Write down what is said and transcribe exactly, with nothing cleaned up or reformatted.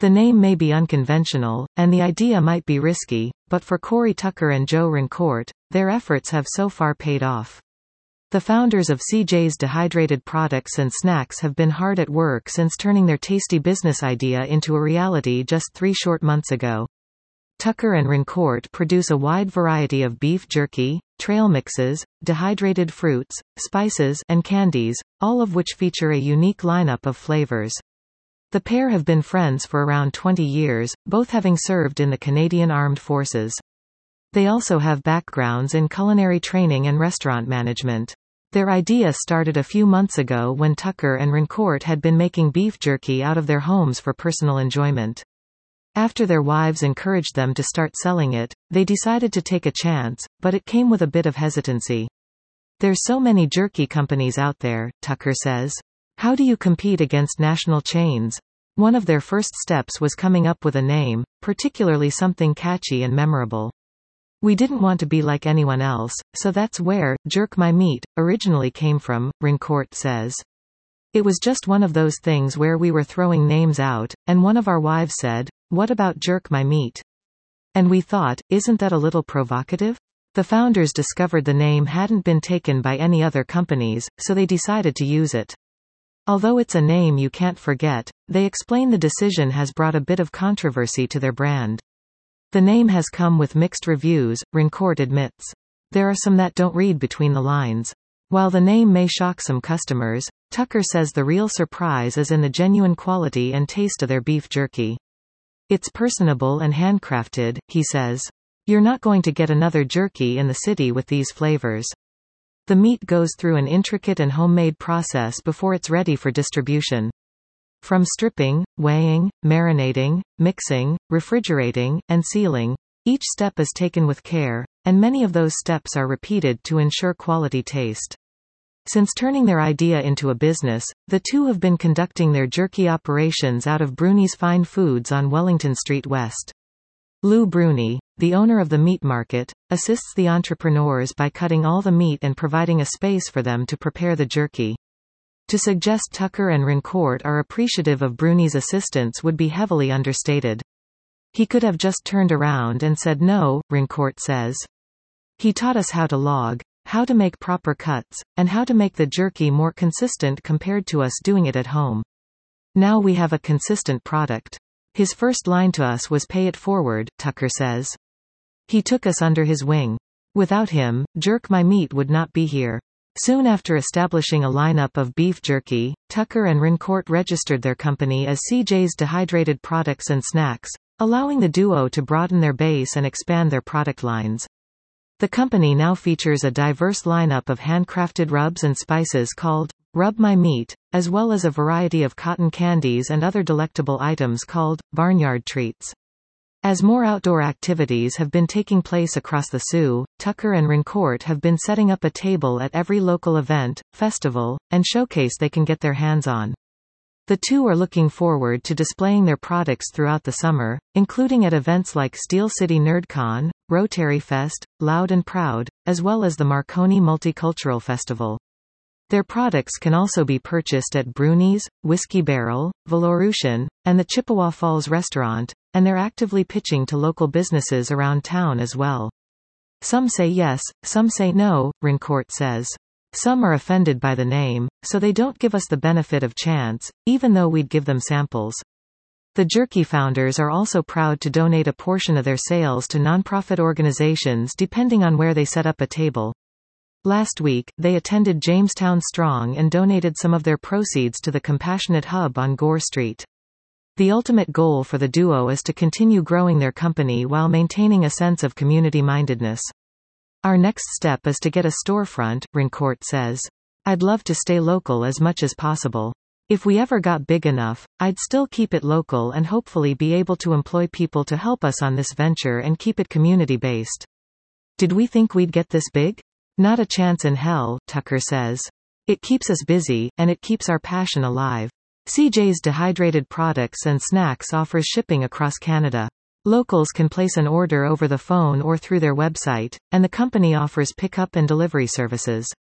The name may be unconventional, and the idea might be risky, but for Corey Tucker and Joe Rincourt, their efforts have so far paid off. The founders of C J's Dehydrated Products and Snacks have been hard at work since turning their tasty business idea into a reality just three short months ago. Tucker and Rincourt produce a wide variety of beef jerky, trail mixes, dehydrated fruits, spices, and candies, all of which feature a unique lineup of flavors. The pair have been friends for around twenty years, both having served in the Canadian Armed Forces. They also have backgrounds in culinary training and restaurant management. Their idea started a few months ago when Tucker and Rincourt had been making beef jerky out of their homes for personal enjoyment. After their wives encouraged them to start selling it, they decided to take a chance, but it came with a bit of hesitancy. "There's so many jerky companies out there," Tucker says. "How do you compete against national chains?" One of their first steps was coming up with a name, particularly something catchy and memorable. "We didn't want to be like anyone else, so that's where Jerk My Meat originally came from," Rincourt says. "It was just one of those things where we were throwing names out, and one of our wives said, 'What about Jerk My Meat?' And we thought, isn't that a little provocative?" The founders discovered the name hadn't been taken by any other companies, so they decided to use it. Although it's a name you can't forget, they explain the decision has brought a bit of controversy to their brand. The name has come with mixed reviews, Rincourt admits. There are some that don't read between the lines. While the name may shock some customers, Tucker says the real surprise is in the genuine quality and taste of their beef jerky. "It's personable and handcrafted," he says. "You're not going to get another jerky in the city with these flavors." The meat goes through an intricate and homemade process before it's ready for distribution. From stripping, weighing, marinating, mixing, refrigerating, and sealing, each step is taken with care, and many of those steps are repeated to ensure quality taste. Since turning their idea into a business, the two have been conducting their jerky operations out of Bruni's Fine Foods on Wellington Street West. Lou Bruni, the owner of the meat market, assists the entrepreneurs by cutting all the meat and providing a space for them to prepare the jerky. To suggest Tucker and Rincourt are appreciative of Bruni's assistance would be heavily understated. "He could have just turned around and said no," Rincourt says. "He taught us how to log, how to make proper cuts, and how to make the jerky more consistent compared to us doing it at home. Now we have a consistent product. His first line to us was 'pay it forward,'" Tucker says. "He took us under his wing. Without him, Jerk My Meat would not be here." Soon after establishing a lineup of beef jerky, Tucker and Rincourt registered their company as C J's Dehydrated Products and Snacks, allowing the duo to broaden their base and expand their product lines. The company now features a diverse lineup of handcrafted rubs and spices called Rub My Meat, as well as a variety of cotton candies and other delectable items called Barnyard Treats. As more outdoor activities have been taking place across the Sioux, Tucker and Rincourt have been setting up a table at every local event, festival, and showcase they can get their hands on. The two are looking forward to displaying their products throughout the summer, including at events like Steel City NerdCon, Rotary Fest, Loud and Proud, as well as the Marconi Multicultural Festival. Their products can also be purchased at Bruni's, Whiskey Barrel, Valorusian, and the Chippewa Falls restaurant, and they're actively pitching to local businesses around town as well. "Some say yes, some say no," Rincourt says. "Some are offended by the name, so they don't give us the benefit of chance, even though we'd give them samples." The jerky founders are also proud to donate a portion of their sales to nonprofit organizations depending on where they set up a table. Last week, they attended Jamestown Strong and donated some of their proceeds to the Compassionate Hub on Gore Street. The ultimate goal for the duo is to continue growing their company while maintaining a sense of community-mindedness. "Our next step is to get a storefront," Rincourt says. "I'd love to stay local as much as possible. If we ever got big enough, I'd still keep it local and hopefully be able to employ people to help us on this venture and keep it community-based." "Did we think we'd get this big? Not a chance in hell," Tucker says. "It keeps us busy, and it keeps our passion alive." C J's Dehydrated Products and Snacks offers shipping across Canada. Locals can place an order over the phone or through their website, and the company offers pickup and delivery services.